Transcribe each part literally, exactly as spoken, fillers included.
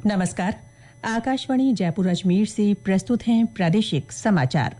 नमस्कार। आकाशवाणी जयपुर अजमेर से प्रस्तुत हैं प्रादेशिक समाचार।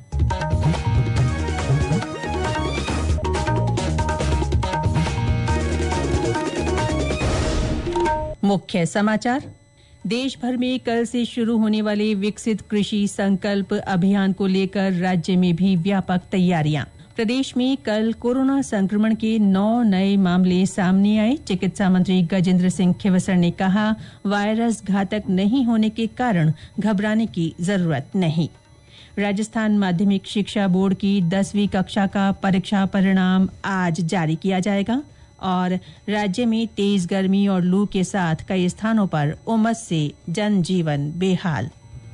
मुख्य समाचार। देश भर में कल से शुरू होने वाले विकसित कृषि संकल्प अभियान को लेकर राज्य में भी व्यापक तैयारियां। प्रदेश में कल कोरोना संक्रमण के नौ नए मामले सामने आए। चिकित्सा मंत्री गजेंद्र सिंह खींवसर ने कहा, वायरस घातक नहीं होने के कारण घबराने की जरूरत नहीं। राजस्थान माध्यमिक शिक्षा बोर्ड की दसवीं कक्षा का परीक्षा परिणाम आज जारी किया जाएगा और राज्य में तेज गर्मी और लू के साथ कई स्थानों पर उमस से जनजीवन बेहाल।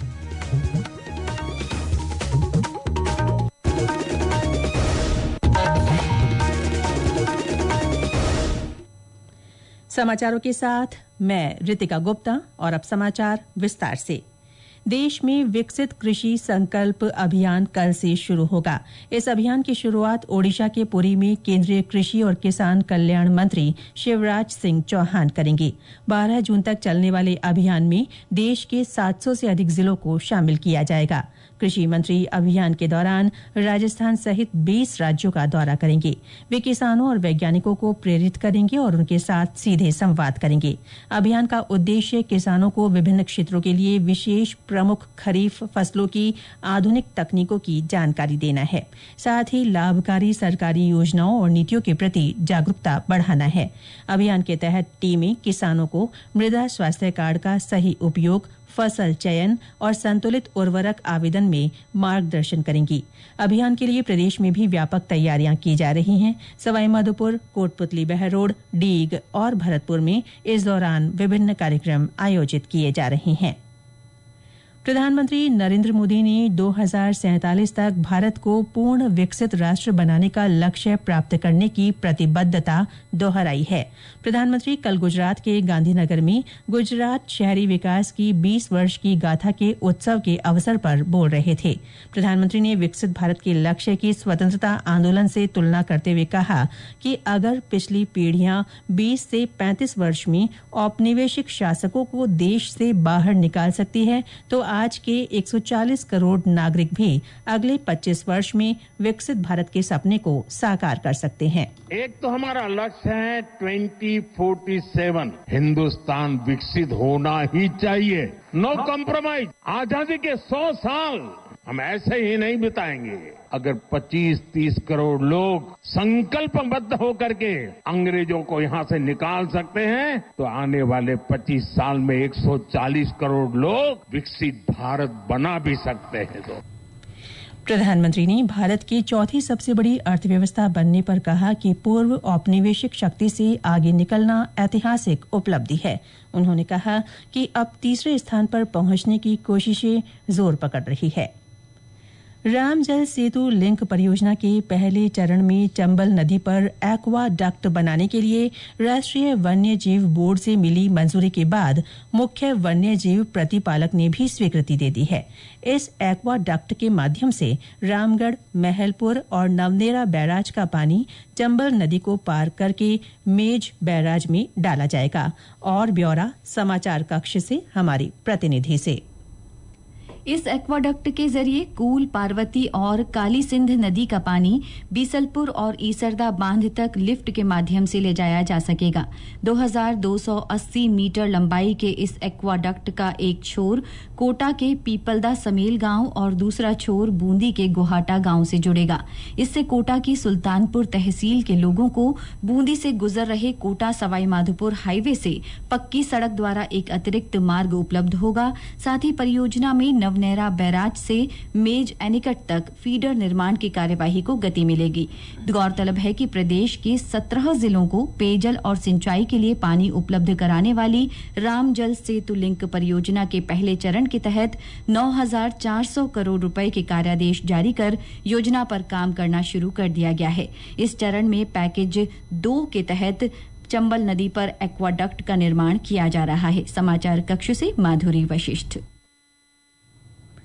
समाचारों के साथ मैं रितिका गुप्ता और अब समाचार विस्तार से। देश में विकसित कृषि संकल्प अभियान कल से शुरू होगा। इस अभियान की शुरुआत ओडिशा के पुरी में केंद्रीय कृषि और किसान कल्याण मंत्री शिवराज सिंह चौहान करेंगे। बारह जून तक चलने वाले अभियान में देश के सात सौ से अधिक जिलों को शामिल किया जाएगा। कृषि मंत्री अभियान के दौरान राजस्थान सहित बीस राज्यों का दौरा करेंगे। वे किसानों और वैज्ञानिकों को प्रेरित करेंगे और उनके साथ सीधे संवाद करेंगे। अभियान का उद्देश्य किसानों को विभिन्न क्षेत्रों के लिए विशेष प्रमुख खरीफ फसलों की आधुनिक तकनीकों की जानकारी देना है। साथ ही लाभकारी सरकारी योजनाओं और नीतियों के प्रति जागरूकता बढ़ाना है। अभियान के तहत टीमें किसानों को मृदा स्वास्थ्य कार्ड का सही उपयोग, फसल चयन और संतुलित उर्वरक आवेदन में मार्गदर्शन करेंगी। अभियान के लिए प्रदेश में भी व्यापक तैयारियां की जा रही हैं। सवाईमाधोपुर, कोटपुतली बहरोड, डीग और भरतपुर में इस दौरान विभिन्न कार्यक्रम आयोजित किए जा रहे हैं। प्रधानमंत्री नरेंद्र मोदी ने दो हज़ार सैंतालीस तक भारत को पूर्ण विकसित राष्ट्र बनाने का लक्ष्य प्राप्त करने की प्रतिबद्धता दोहराई है। प्रधानमंत्री कल गुजरात के गांधीनगर में गुजरात शहरी विकास की बीस वर्ष की गाथा के उत्सव के अवसर पर बोल रहे थे। प्रधानमंत्री ने विकसित भारत के लक्ष्य की स्वतंत्रता आंदोलन से तुलना करते हुए कहा कि अगर पिछली पीढ़ियां बीस से पैंतीस वर्ष में औपनिवेशिक शासकों को देश से बाहर निकाल सकती है, तो आज के एक सौ चालीस करोड़ नागरिक भी अगले पच्चीस वर्ष में विकसित भारत के सपने को साकार कर सकते हैं। एक तो हमारा लक्ष्य है ट्वेंटी फोर्टी सेवन, हिंदुस्तान विकसित होना ही चाहिए, नो कॉम्प्रोमाइज। आजादी के सौ साल हम ऐसे ही नहीं बिताएंगे। अगर पच्चीस तीस करोड़ लोग संकल्पबद्ध होकर के अंग्रेजों को यहां से निकाल सकते हैं, तो आने वाले पच्चीस साल में एक सौ चालीस करोड़ लोग विकसित भारत बना भी सकते हैं। तो प्रधानमंत्री ने भारत की चौथी सबसे बड़ी अर्थव्यवस्था बनने पर कहा कि पूर्व औपनिवेशिक शक्ति से आगे निकलना ऐतिहासिक उपलब्धि है। उन्होंने कहा कि अब तीसरे स्थान पर पहुंचने की कोशिशें जोर पकड़ रही है। राम जल सेतु लिंक परियोजना के पहले चरण में चंबल नदी पर एक्वा डक्ट बनाने के लिए राष्ट्रीय वन्य जीव बोर्ड से मिली मंजूरी के बाद मुख्य वन्य जीव प्रतिपालक ने भी स्वीकृति दे दी है। इस एक्वा डक्ट के माध्यम से रामगढ़, महलपुर और नवनेरा बैराज का पानी चंबल नदी को पार करके मेज बैराज में डाला जाएगा। और ब्यौरा समाचार कक्ष से हमारी प्रतिनिधि से। इस एक्वाडक्ट के जरिए कूल, पार्वती और काली सिंध नदी का पानी बीसलपुर और ईसरदा बांध तक लिफ्ट के माध्यम से ले जाया जा सकेगा। दो हज़ार दो सौ अस्सी मीटर लंबाई के इस एक्वाडक्ट का एक छोर कोटा के पीपलदा समेल गांव और दूसरा छोर बूंदी के गोहाटा गांव से जुड़ेगा। इससे कोटा की सुल्तानपुर तहसील के लोगों को बूंदी से गुजर रहे कोटा सवाईमाधोपुर हाईवे से पक्की सड़क द्वारा एक अतिरिक्त मार्ग उपलब्ध होगा। साथ ही परियोजना में नवनेरा बैराज से मेज एनिकट तक फीडर निर्माण की कार्यवाही को गति मिलेगी। गौरतलब है कि प्रदेश के सत्रह जिलों को पेयजल और सिंचाई के लिए पानी उपलब्ध कराने वाली राम जल सेतु लिंक परियोजना के पहले चरण के तहत नौ हज़ार चार सौ करोड़ रुपए के कार्यादेश जारी कर योजना पर काम करना शुरू कर दिया गया है। इस चरण में पैकेज दो के तहत चंबल नदी पर एक्वाडक्ट का निर्माण किया जा रहा है। समाचार कक्ष से माधुरी वशिष्ठ।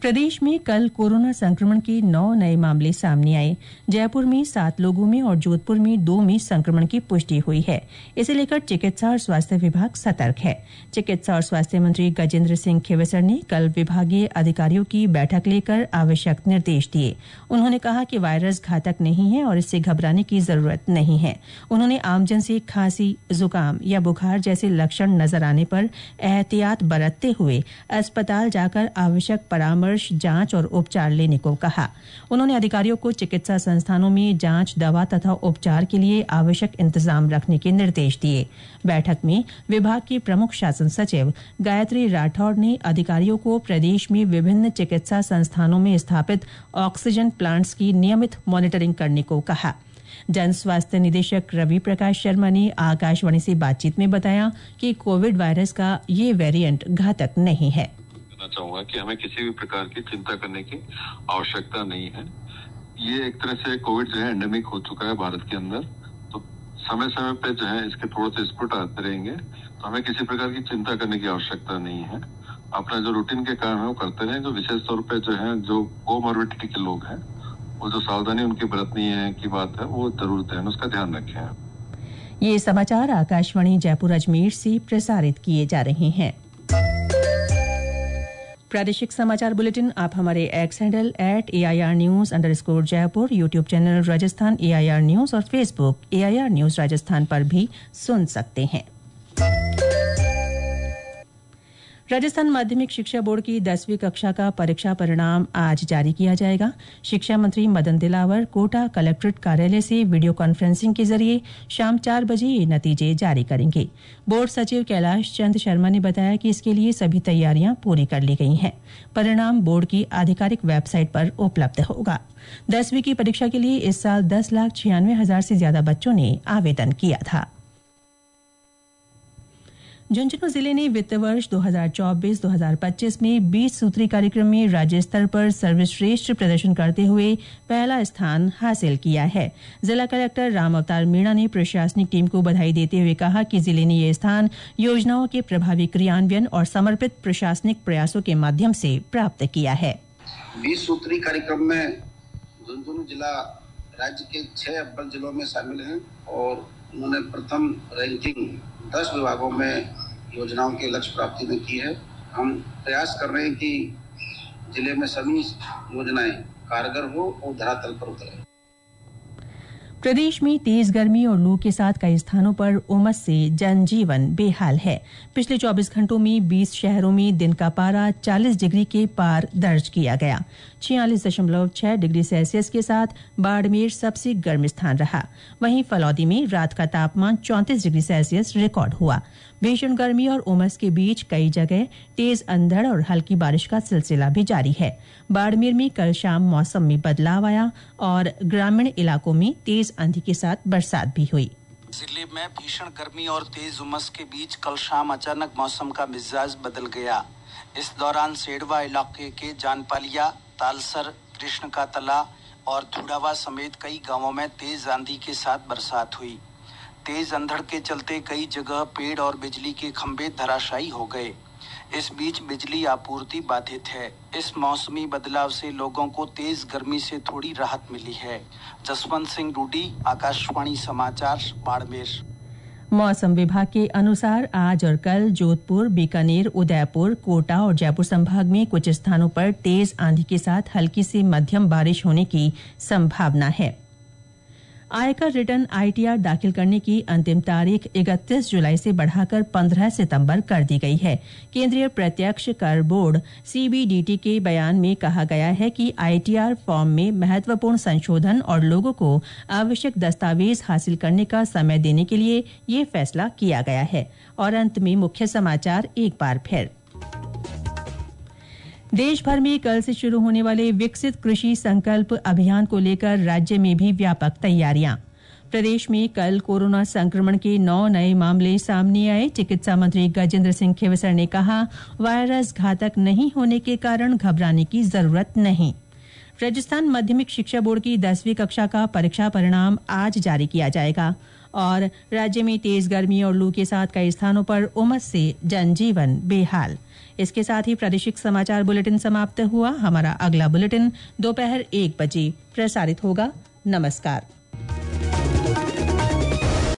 प्रदेश में कल कोरोना संक्रमण के नौ नए मामले सामने आए। जयपुर में सात लोगों में और जोधपुर में दो में संक्रमण की पुष्टि हुई है। इसे लेकर चिकित्सा और स्वास्थ्य विभाग सतर्क है। चिकित्सा और स्वास्थ्य मंत्री गजेंद्र सिंह खींवसर ने कल विभागीय अधिकारियों की बैठक लेकर आवश्यक निर्देश दिए। उन्होंने कहा कि वायरस घातक नहीं है और इससे घबराने की जरूरत नहीं है। उन्होंने आमजन से खांसी, जुकाम या बुखार जैसे लक्षण नजर आने पर एहतियात बरतते हुए अस्पताल जाकर आवश्यक परामर्श, जांच और उपचार लेने को कहा। उन्होंने अधिकारियों को चिकित्सा संस्थानों में जांच, दवा तथा उपचार के लिए आवश्यक इंतजाम रखने के निर्देश दिए। बैठक में विभाग की प्रमुख शासन सचिव गायत्री राठौड़ ने अधिकारियों को प्रदेश में विभिन्न चिकित्सा संस्थानों में स्थापित ऑक्सीजन प्लांट्स की नियमित मॉनिटरिंग करने को कहा। जन स्वास्थ्य निदेशक रवि प्रकाश शर्मा ने आकाशवाणी से बातचीत में बताया कि कोविड वायरस का ये वेरिएंट घातक नहीं है। चाहूंगा कि हमें किसी भी प्रकार की चिंता करने की आवश्यकता नहीं है। ये एक तरह से कोविड जो है एंडेमिक हो चुका है भारत के अंदर, तो समय समय पे जो है इसके थोड़े से स्फुट आते रहेंगे, तो हमें किसी प्रकार की चिंता करने की आवश्यकता नहीं है। अपना जो रूटीन के काम है वो करते रहें। जो विशेष तौर पे जो है जो कोमॉर्बिडिटी के लोग हैं, वो जो सावधानी उनकी बरतनी है की बात है वो जरूरत है, उसका ध्यान रखें। ये समाचार आकाशवाणी जयपुर अजमेर से प्रसारित किए जा रहे हैं। प्रादेशिक समाचार बुलेटिन आप हमारे X handle at A I R news under score Jaipur, YouTube channel Rajasthan A I R news और Facebook A I R news Rajasthan पर भी सुन सकते हैं। राजस्थान माध्यमिक शिक्षा बोर्ड की दसवीं कक्षा का परीक्षा परिणाम आज जारी किया जाएगा। शिक्षा मंत्री मदन दिलावर कोटा कलेक्ट्रेट कार्यालय से वीडियो कॉन्फ्रेंसिंग के जरिए शाम चार बजे ये नतीजे जारी करेंगे। बोर्ड सचिव कैलाश चंद शर्मा ने बताया कि इसके लिए सभी तैयारियां पूरी कर ली गई हैं। परिणाम बोर्ड की आधिकारिक वेबसाइट पर उपलब्ध होगा। दसवीं की परीक्षा के लिए इस साल दस लाख छियानवे हजार से ज्यादा बच्चों ने आवेदन किया था। झुंझुनू जिले ने वित्त वर्ष दो हज़ार चौबीस दो हज़ार पच्चीस में बीस सूत्री कार्यक्रम में राज्य स्तर पर सर्वश्रेष्ठ प्रदर्शन करते हुए पहला स्थान हासिल किया है। जिला कलेक्टर राम अवतार मीणा ने प्रशासनिक टीम को बधाई देते हुए कहा कि जिले ने यह स्थान योजनाओं के प्रभावी क्रियान्वयन और समर्पित प्रशासनिक प्रयासों के माध्यम से प्राप्त किया है। बीस सूत्री कार्यक्रम में झुंझुनू जिला राज्य के छह अव्वल जिलों में शामिल है और उन्होंने प्रथम रैंकिंग दस विभागों में योजनाओं के लक्ष्य प्राप्ति में की है। हम प्रयास कर रहे हैं कि जिले में सभी योजनाएं कारगर हो और धरातल पर उतरे। प्रदेश में तेज गर्मी और लू के साथ कई स्थानों पर उमस से जनजीवन बेहाल है। पिछले चौबीस घंटों में बीस शहरों में दिन का पारा चालीस डिग्री के पार दर्ज किया गया। छियालीस दशमलव छह डिग्री सेल्सियस के साथ बाड़मेर सबसे गर्म स्थान रहा। वहीं फलौदी में रात का तापमान चौंतीस डिग्री सेल्सियस रिकॉर्ड हुआ। भीषण गर्मी और उमस के बीच कई जगह तेज अंधड़ और हल्की बारिश का सिलसिला भी जारी है। बाड़मेर में कल शाम मौसम में बदलाव आया और ग्रामीण इलाकों में तेज आंधी के साथ बरसात भी हुई। जिले में भीषण गर्मी और तेज उमस के बीच कल शाम अचानक मौसम का मिजाज बदल गया। इस दौरान सेडवा इलाके के जानपालिया, तालसर, कृष्ण का तला और धुड़ावा समेत कई गांवों में तेज आंधी के साथ बरसात हुई। तेज अंधड़ के चलते कई जगह पेड़ और बिजली के खंभे धराशायी हो गए। इस बीच बिजली आपूर्ति बाधित है। इस मौसमी बदलाव से लोगों को तेज गर्मी से थोड़ी राहत मिली है। जसवंत सिंह रूडी, आकाशवाणी समाचार, बाड़मेर। मौसम विभाग के अनुसार आज और कल जोधपुर, बीकानेर, उदयपुर, कोटा और जयपुर संभाग में कुछ स्थानों पर तेज आंधी के साथ हल्की से मध्यम बारिश होने की संभावना है। आयकर रिटर्न आई टी आर दाखिल करने की अंतिम तारीख इकतीस जुलाई से बढ़ाकर पंद्रह सितंबर कर दी गई है। केंद्रीय प्रत्यक्ष कर board C B D T के बयान में कहा गया है कि आई टी आर फॉर्म में महत्वपूर्ण संशोधन और लोगों को आवश्यक दस्तावेज हासिल करने का समय देने के लिए ये फैसला किया गया है। और अंत में मुख्य समाचार एक बार फिर। देश भर में कल से शुरू होने वाले विकसित कृषि संकल्प अभियान को लेकर राज्य में भी व्यापक तैयारियां। प्रदेश में कल कोरोना संक्रमण के नौ नए मामले सामने आए। चिकित्सा मंत्री गजेंद्र सिंह खींवसर ने कहा, वायरस घातक नहीं होने के कारण घबराने की जरूरत नहीं। राजस्थान माध्यमिक शिक्षा बोर्ड की दसवीं कक्षा का परीक्षा परिणाम आज जारी किया जाएगा। और राज्य में तेज गर्मी और लू के साथ कई स्थानों पर उमस से जनजीवन बेहाल। इसके साथ ही प्रादेशिक समाचार बुलेटिन समाप्त हुआ। हमारा अगला बुलेटिन दोपहर एक बजे प्रसारित होगा। नमस्कार।